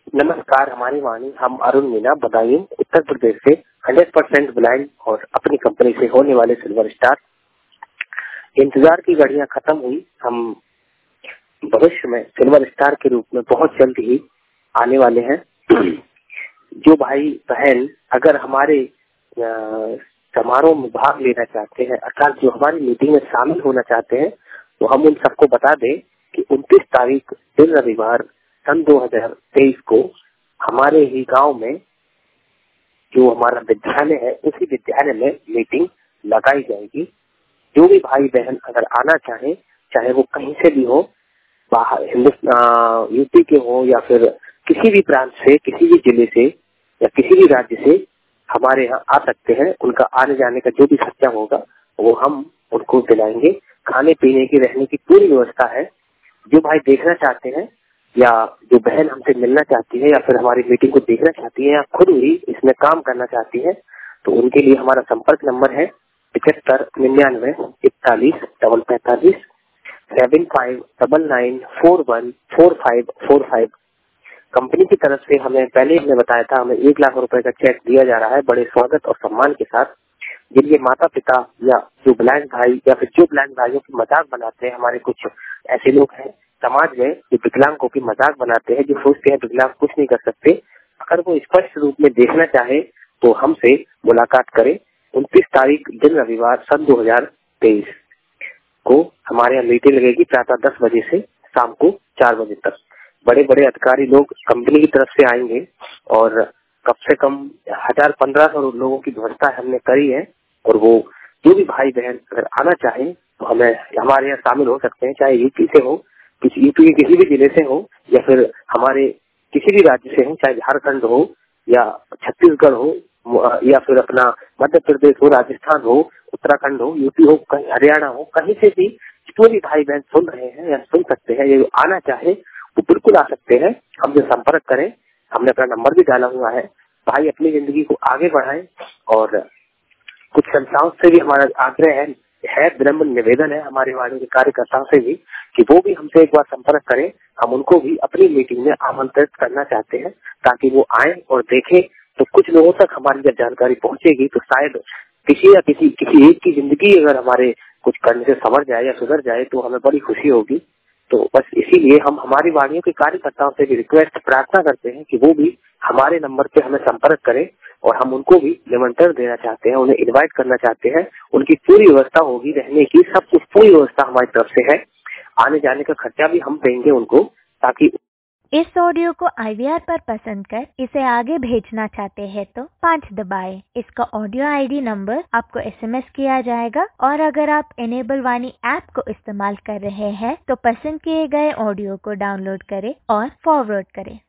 नमस्कार, हमारी वाणी। हम अरुण मीना बदायूं उत्तर प्रदेश से 100% ब्लाइंड और अपनी कंपनी से होने वाले सिल्वर स्टार। इंतजार की घड़ियां खत्म हुई। हम भविष्य में सिल्वर स्टार के रूप में बहुत जल्द ही आने वाले हैं। जो भाई बहन अगर हमारे समारोह में भाग लेना चाहते हैं, अर्थात जो हमारी मीटिंग में शामिल होना चाहते हैं, तो हम उन सबको बता दें कि 29 तारीख दिन रविवार सन 2023 को हमारे ही गांव में जो हमारा विद्यालय है, उसी विद्यालय में मीटिंग लगाई जाएगी। जो भी भाई बहन अगर आना चाहे, चाहे वो कहीं से भी हो, बाहर यूपी के हो या फिर किसी भी प्रांत से, किसी भी जिले से या किसी भी राज्य से हमारे यहाँ आ सकते हैं। उनका आने जाने का जो भी खर्चा होगा वो हम उनको दिलाएंगे। खाने पीने की, रहने की पूरी व्यवस्था है। जो भाई देखना चाहते हैं या जो बहन हमसे मिलना चाहती है या फिर हमारी मीटिंग को देखना चाहती है या खुद ही इसमें काम करना चाहती है, तो उनके लिए हमारा संपर्क नंबर है 7599414545 7599414545। कंपनी की तरफ से हमें पहले हमने बताया था, हमें 1 लाख रुपए का चेक दिया जा रहा है बड़े स्वागत और सम्मान के साथ। जिनके माता पिता या जो ब्लाइंड भाई या फिर जो ब्लाइंड भाइयों की मजाक बनाते हैं, हमारे कुछ ऐसे लोग हैं समाज में जो विकलांगों की मजाक बनाते हैं, जो सोचते हैं विकलांग कुछ नहीं कर सकते, अगर वो स्पष्ट रूप में देखना चाहे तो हमसे मुलाकात करें। 29 तारीख दिन रविवार सन 2023 को हमारे यहाँ मीटिंग लगेगी प्रातः 10 बजे से शाम को 4 बजे तक। बड़े बड़े अधिकारी लोग कंपनी की तरफ से आएंगे और कम से कम 1000-1500 लोगों की व्यवस्था हमने करी है। और वो जो भी भाई बहन अगर आना चाहे तो हमें हमारे यहाँ शामिल हो सकते हैं, चाहे यूपी से हो, यूपी के किसी भी जिले से हो या फिर हमारे किसी भी राज्य से हो, चाहे झारखंड हो या छत्तीसगढ़ हो या फिर अपना मध्य प्रदेश हो, राजस्थान हो, उत्तराखंड हो, यूपी हो, कहीं हरियाणा हो, कहीं से भी जो भी भाई बहन सुन रहे हैं या सुन सकते हैं, ये आना चाहे वो बिल्कुल आ सकते हैं। हमसे संपर्क करें। हमने अपना नंबर भी डाला हुआ है। भाई अपनी जिंदगी को आगे बढ़ाएं। और कुछ संस्थाओं से भी हमारा आग्रह है विनम्र निवेदन है हमारे वाणी के कार्यकर्ताओं से भी कि वो भी हमसे एक बार संपर्क करें। हम उनको भी अपनी मीटिंग में आमंत्रित करना चाहते हैं ताकि वो आए और देखें। तो कुछ लोगों तक हमारी जब जानकारी पहुंचेगी तो शायद किसी एक की जिंदगी अगर हमारे कुछ करने से संवर जाए या सुधर जाए तो हमें बड़ी खुशी होगी। तो बस इसीलिए हम हमारी वाणियों के कार्यकर्ताओं से भी रिक्वेस्ट प्रार्थना करते हैं कि वो भी हमारे नंबर पे हमें संपर्क करें और हम उनको भी निमंत्रण देना चाहते हैं, उन्हें इनवाइट करना चाहते हैं। उनकी पूरी व्यवस्था होगी, रहने की सब कुछ पूरी व्यवस्था हमारी तरफ से है। आने जाने का खर्चा भी हम देंगे उनको। ताकि इस ऑडियो को IVR पर पसंद कर इसे आगे भेजना चाहते हैं तो 5 दबाएं। इसका ऑडियो ID नंबर आपको SMS किया जाएगा। और अगर आप इनेबल वाणी ऐप को इस्तेमाल कर रहे हैं तो पसंद किए गए ऑडियो को डाउनलोड करें और फॉरवर्ड करें।